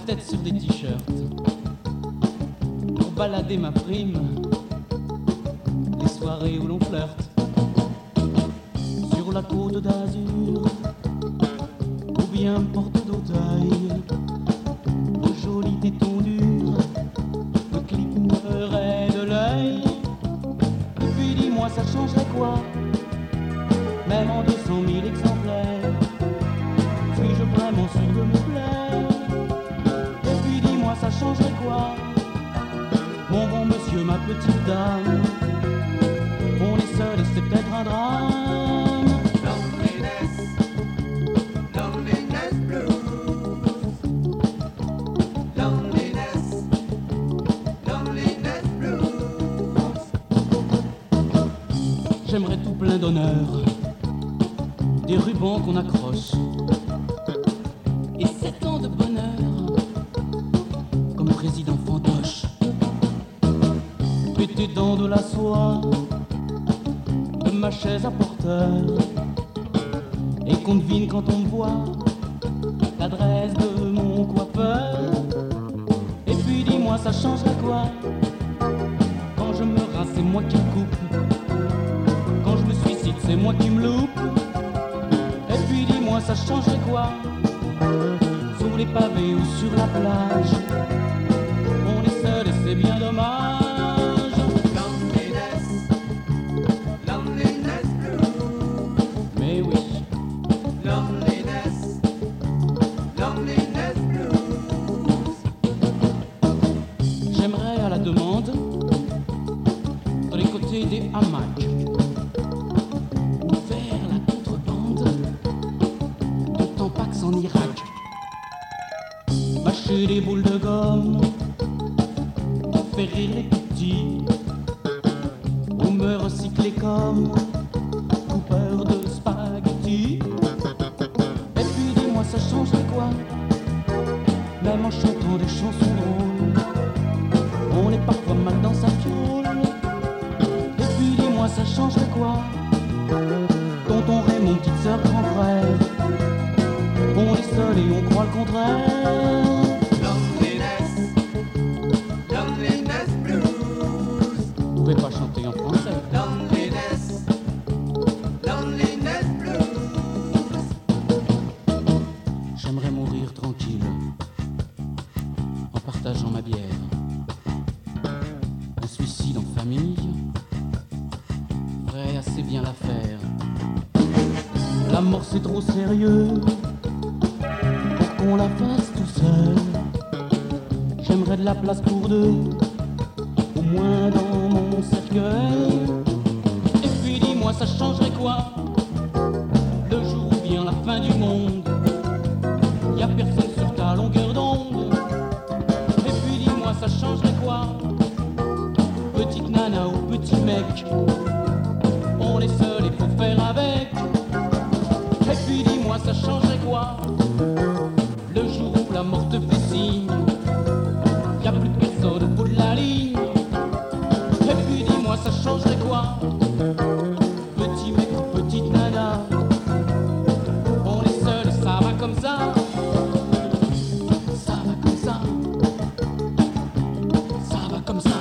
tête sur des t-shirts pour balader ma prime, les soirées où l'on flirte sur la côte d'Azur ou bien porte d'Auteuil, de jolis tétons durs, de cligneraient de l'œil. Et puis dis-moi, ça changerait quoi, même en 200 000 exemplaires, suis-je vraiment sûr de me plaire? Et puis dis-moi, ça changerait quoi, mon bon monsieur, ma petite dame, on est seul et c'est peut-être un drame. Loneliness, loneliness blues. Loneliness, loneliness blues. J'aimerais tout plein d'honneur, des rubans qu'on accroche et 7 ans de bonheur comme président fantoche, pété dans de la soie de ma chaise à porteur, et qu'on devine quand on me voit l'adresse de mon coiffeur. Et puis dis-moi, ça changerait quoi, quand je me rince c'est moi qui me coupe, quand je me suicide c'est moi qui me loupe. Et puis dis-moi, ça changerait quoi, sous les pavés ou sur la plage, on est seul et c'est bien dommage. Loneliness, loneliness blues. Mais oui, Loneliness, loneliness blues. j'aimerais à la demande dans les côtés des hamacs ou faire la contrebande de Tampax en Irak, mâcher des boules de gomme, faire rire les petits, ou me recycler comme coupeur de spaghettis. Et puis dis-moi, ça changerait quoi, même en chantant des chansons drôles, on est parfois mal dans sa fiole. Et puis dis-moi, ça changerait quoi, tonton Raymond, petite sœur, grand frère, on est seul et on croit le contraire. Loneliness, loneliness blues. Vous pouvez pas chanter en français. Loneliness, loneliness blues. J'aimerais mourir tranquille en partageant ma bière. Un suicide en famille ferait assez bien l'affaire. La mort c'est trop sérieux pour qu'on la fasse tout seul. J'aimerais de la place pour deux, au moins dans mon cercueil. Et puis dis-moi, ça changerait quoi, le jour où vient la fin du monde, y a personne sur ta longueur d'onde. Et puis dis-moi, ça changerait quoi, petite nana ou petit mec, on est seul et faut faire avec. Et puis dis-moi, ça changerait quoi, le jour où la mort te fait signe, y a plus de personne au bout de la ligne. Et puis dis-moi, ça changerait quoi, petit mec ou petite nana, on est seul et ça va comme ça. Ça va comme ça, ça va comme ça.